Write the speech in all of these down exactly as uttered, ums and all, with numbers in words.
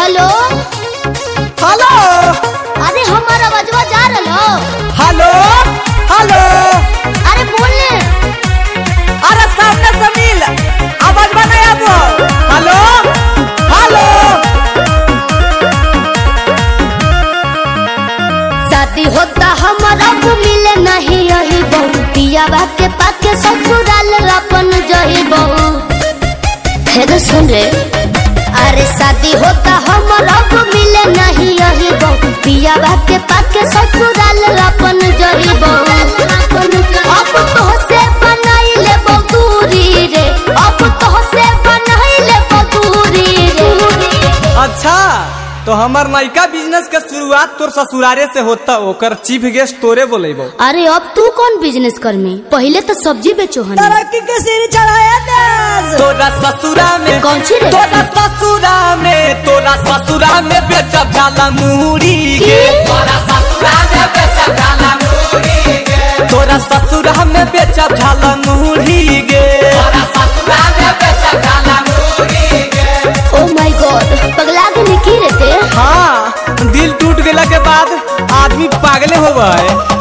Hello hello. अरे हमारा आवाज़ जा रहा। Hello hello. अरे बोलने। अरे सामने से मिल आवाज नहीं आबो। Hello hello. शादी होता हमारा को मिले नहीं यही बहु पिया बात के पास के ससुराल अपन जही बहु। फिर सुन रे। अरे शादी होता हमारा को मिले नहीं यही बहु पिया बात के पास के ससुराल अपन जही बहु। अब तो से बनाई ले बदूरी रे। अब तो से बनाई ले बदूरी रे। अच्छा तो हमार नयका बिजनेस के शुरुआत तोर ससुरारे से होता ओकर चीफ गेस्ट तोरे बोलेबो। अरे अब तू कौन बिजनेस करमी? पहले तो सब्जी बेचो हन। तरक्की के सीढ़ी चढ़ाया दे। तोरा ससुरा में कौन सी रे? तोरा ससुरा में तोरा ससुरा में बेचब जाला मुहरी गे। तोरा ससुरा में बेचब जाला मुहरी गे। तोरा ससुरा में बेचब जाला मुहरी गे। तोरा ससुरा में बेचब जाला मुहरी गे। ओ माय गॉड, पगला के निकी रहते। हाँ, दिल टूट गेला के बाद आदमी पागले होगा है।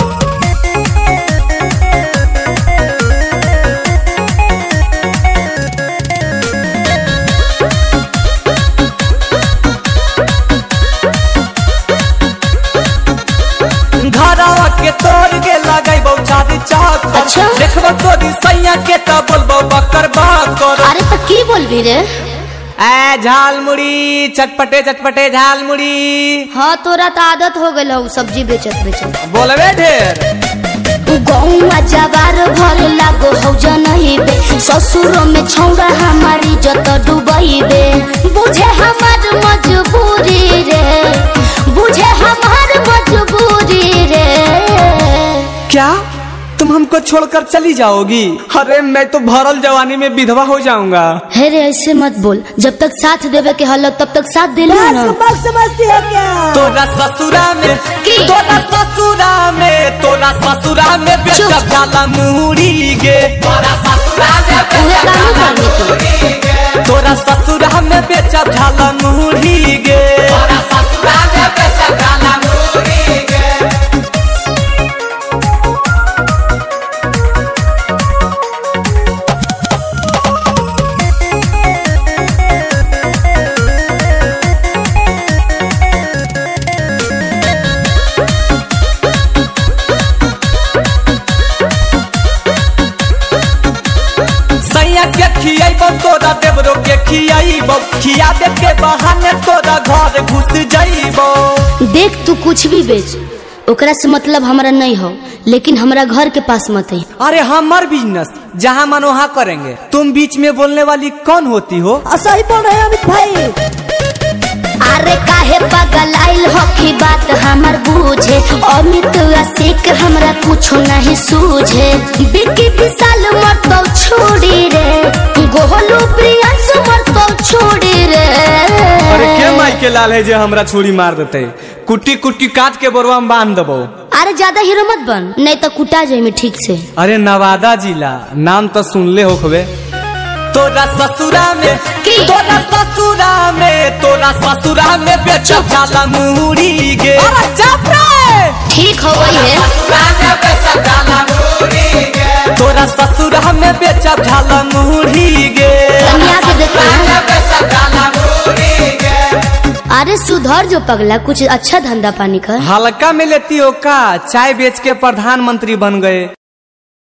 घरवा के तोड़ के लगे बहुचादी चाक। अच्छा? देखबो तोरी सैया के त बोलबो बकर बकर। अरे तो की बोलबी रे? ए झाल मुड़ी चटपटे चटपटे झाल मुड़ी। हाँ तोरा तो आदत हो गई हो सब्जी बेचत बेचत। बोलबे ढेर। गौवा जवार भर लागो हो जनही बे। ससुरों में छौड़ा हमारी जत डूबई बे। बुझे हमार मजबूरी रे। बुझे हमार मजबूरी रे। क्या तुम हमको छोड़कर चली जाओगी? अरे मैं तो भरल जवानी में विधवा हो जाऊंगा। हे रे ऐसे मत बोल। जब तक साथ देवे के हल तब तक साथ दे ना। समझती है क्या? तोरा ससुरा में की? तोरा ससुरा में तोरा ससुरा में बेचब जाला मुहरी गे। तोरा ससुरा में बेचब जाला मुहरी गे। तोरा ससुरा में बेचब जाला मुहरी गे। तोरा ससुरा में बेचब जाला मुहरी गे। के खियाइबो तोरा देवरो के खियाइबो। खिया दे के बहाने तोरा घर घुस जाइबो। देख तू कुछ भी बेच ओकरा से मतलब हमरा नहीं हो, लेकिन हमरा घर के पास मत है। अरे हमार बिजनेस जहाँ मन वहाँ करेंगे। तुम बीच में बोलने वाली कौन होती हो? सही बोल रहे हैं अमित भाई। अरे काहे पागल आइल हो की बात हमर बूझे। अमित आशिक हमरा कुछ नहीं सूझे। बिकी विशाल मर तो छोड़ी रे। गोहलू प्रियांशु मर तो छोड़ी रे। अरे के माई के लाल है जे हमरा छुरी मार देते। कुट्टी कुट्टी काट के बोरवा में बांध दबो। अरे ज्यादा हीरो मत बन नहीं तो कुटा जाए ठीक से। अरे नवादा जिला नाम तो सुनले होखबे। तोरा ससुरा में की? तोरा ससुरा में तोरा ससुरा में बेचब जाला मुहरी गे। अरे चुप रे। ठीक हो गई है। ससुरा में बेचब जाला मुहरी गे। तोरा ससुरा में बेचब जाला मुहरी गे। कन्या के देखा। बेचब जाला मुहरी गे। अरे सुधर जो पगला, कुछ अच्छा धंधा पानी कर। हल्का में लेती हो का? चाय बेच के प्रधानमंत्री बन गए।